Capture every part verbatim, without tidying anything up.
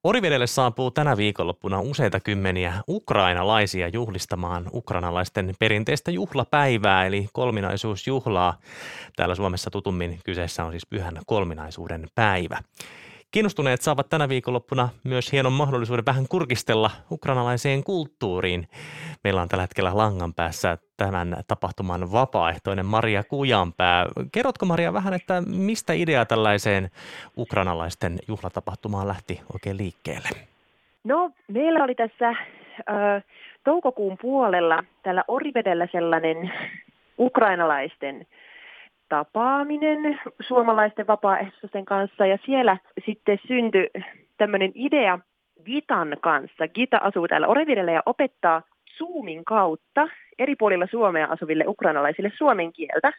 Orivedelle saapuu tänä viikonloppuna useita kymmeniä ukrainalaisia juhlistamaan ukrainalaisten perinteistä juhlapäivää, eli kolminaisuusjuhlaa. Täällä Suomessa tutummin kyseessä on siis Pyhän kolminaisuuden päivä. Kiinnostuneet saavat tänä viikonloppuna myös hienon mahdollisuuden vähän kurkistella ukrainalaiseen kulttuuriin. Meillä on tällä hetkellä langan päässä tämän tapahtuman vapaaehtoinen Maria Kujanpää. Kerrotko, Maria, vähän, että mistä idea tällaiseen ukrainalaisten juhlatapahtumaan lähti oikein liikkeelle? No, meillä oli tässä ö, toukokuun puolella täällä Orivedellä sellainen ukrainalaisten tapaaminen suomalaisten vapaaehtoisten kanssa, ja siellä sitten syntyi tämmöinen idea Gitan kanssa. Gita asuu täällä Orivedellä ja opettaa Zoomin kautta eri puolilla Suomea asuville ukrainalaisille suomen kieltä.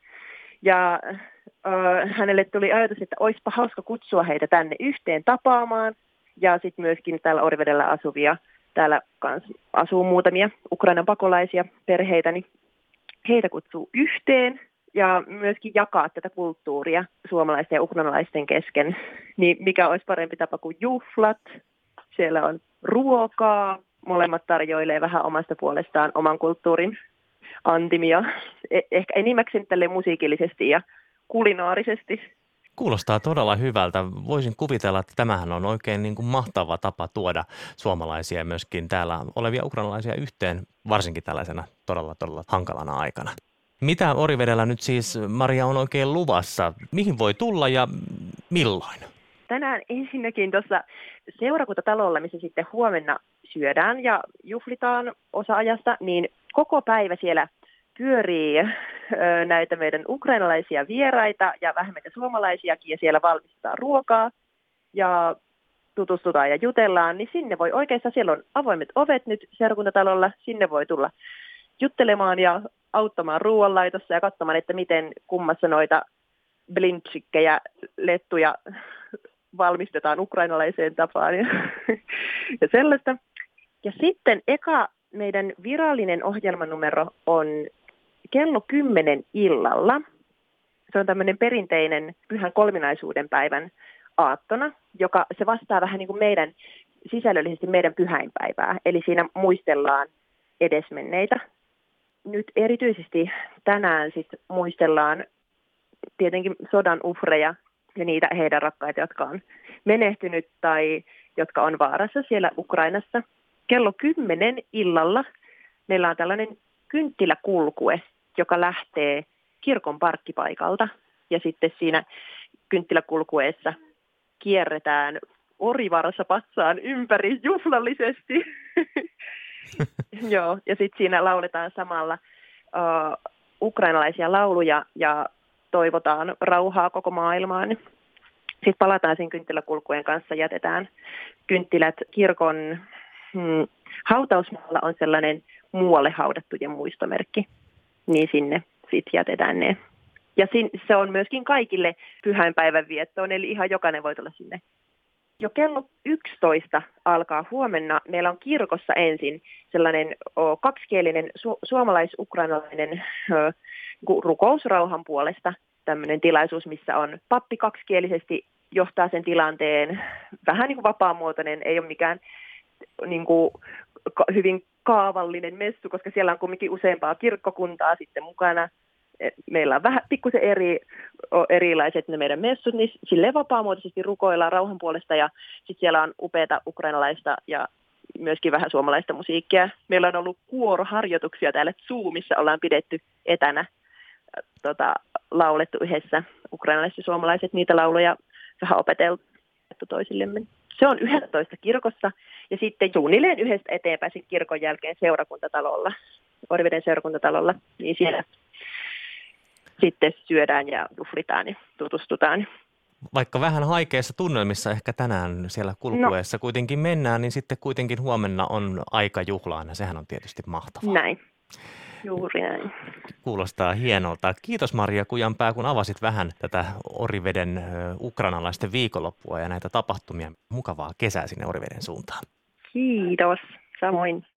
Ja äh, hänelle tuli ajatus, että olisipa hauska kutsua heitä tänne yhteen tapaamaan. Ja sitten myöskin täällä Orivedellä asuvia, täällä kans asuu muutamia Ukrainan pakolaisia perheitä, niin heitä kutsuu yhteen. Ja myöskin jakaa tätä kulttuuria suomalaisten ja ukrainalaisten kesken. Niin mikä olisi parempi tapa kuin juhlat. Siellä on ruokaa. Molemmat tarjoilee vähän omasta puolestaan oman kulttuurin antimia. Eh- ehkä enimmäkseen tälle musiikillisesti ja kulinaarisesti. Kuulostaa todella hyvältä. Voisin kuvitella, että tämähän on oikein niin kuin mahtava tapa tuoda suomalaisia ja myöskin täällä olevia ukrainalaisia yhteen, varsinkin tällaisena todella, todella hankalana aikana. Mitä Orivedellä nyt siis, Maria, on oikein luvassa? Mihin voi tulla ja milloin? Tänään ensinnäkin tuossa seurakuntatalolla, missä sitten huomenna syödään ja juhlitaan osa-ajasta, niin koko päivä siellä pyörii ö, näitä meidän ukrainalaisia vieraita ja vähän meitä suomalaisiakin, ja siellä valmistetaan ruokaa ja tutustutaan ja jutellaan, niin sinne voi oikeastaan, siellä on avoimet ovet nyt seurakuntatalolla, sinne voi tulla juttelemaan ja auttamaan ruoanlaitossa ja katsomaan, että miten kummassa noita blintsikkejä, lettuja valmistetaan ukrainalaiseen tapaan ja, ja sellaista. Ja sitten eka meidän virallinen ohjelmanumero on kello kymmenen illalla. Se on tämmöinen perinteinen Pyhän kolminaisuuden päivän aattona, joka se vastaa vähän niin kuin meidän sisällöllisesti meidän pyhäinpäivää. Eli siinä muistellaan edesmenneitä. Nyt erityisesti tänään sit muistellaan tietenkin sodan uhreja ja niitä heidän rakkaita, jotka on menehtynyt tai jotka on vaarassa siellä Ukrainassa. Kello kymmenen illalla meillä on tällainen kynttiläkulkue, joka lähtee kirkon parkkipaikalta. Ja sitten siinä kynttiläkulkueessa kierretään Orivarassa patsaan ympäri juhlallisesti. Joo, ja sitten siinä lauletaan samalla uh, ukrainalaisia lauluja ja toivotaan rauhaa koko maailmaan. Sitten palataan sen kynttiläkulkujen kanssa, jätetään kynttilät kirkon hmm, hautausmaalla on sellainen muualle haudattujen muistomerkki, niin sinne sitten jätetään ne. Ja sin, se on myöskin kaikille pyhäinpäivän viettoon, eli ihan jokainen voi tulla sinne. Jo kello yksitoista alkaa huomenna. Meillä on kirkossa ensin sellainen o, kaksikielinen su- suomalais-ukrainalainen ö, rukous rauhan puolesta. Tämmöinen tilaisuus, missä on pappi kaksikielisesti johtaa sen tilanteen. Vähän niin kuin vapaamuotoinen, ei ole mikään niin kuin, ka- hyvin kaavallinen messu, koska siellä on kuitenkin useampaa kirkkokuntaa sitten mukana. Meillä on vähän pikkusen eri, erilaiset ne meidän messut, niin silleen vapaamuotoisesti rukoillaan rauhan puolesta, ja sitten siellä on upeata ukrainalaista ja myöskin vähän suomalaista musiikkia. Meillä on ollut kuoroharjoituksia täällä Zoomissa, ollaan pidetty etänä, tota, laulettu yhdessä ukrainalaiset ja suomalaiset, niitä lauluja vähän opeteltu toisillemme. Se on yksitoista kirkossa, ja sitten suunnilleen yhdestä eteenpäin sit kirkon jälkeen seurakuntatalolla, Oriveden seurakuntatalolla, niin siellä sitten syödään ja juhlitaan ja tutustutaan. Vaikka vähän haikeissa tunnelmissa ehkä tänään siellä kulkueessa no, kuitenkin mennään, niin sitten kuitenkin huomenna on aika juhlaan, ja sehän on tietysti mahtavaa. Näin, juuri näin. Kuulostaa hienolta. Kiitos, Maria Kujanpää, kun avasit vähän tätä Oriveden ukrainalaisten viikonloppua ja näitä tapahtumia. Mukavaa kesää sinne Oriveden suuntaan. Kiitos, samoin.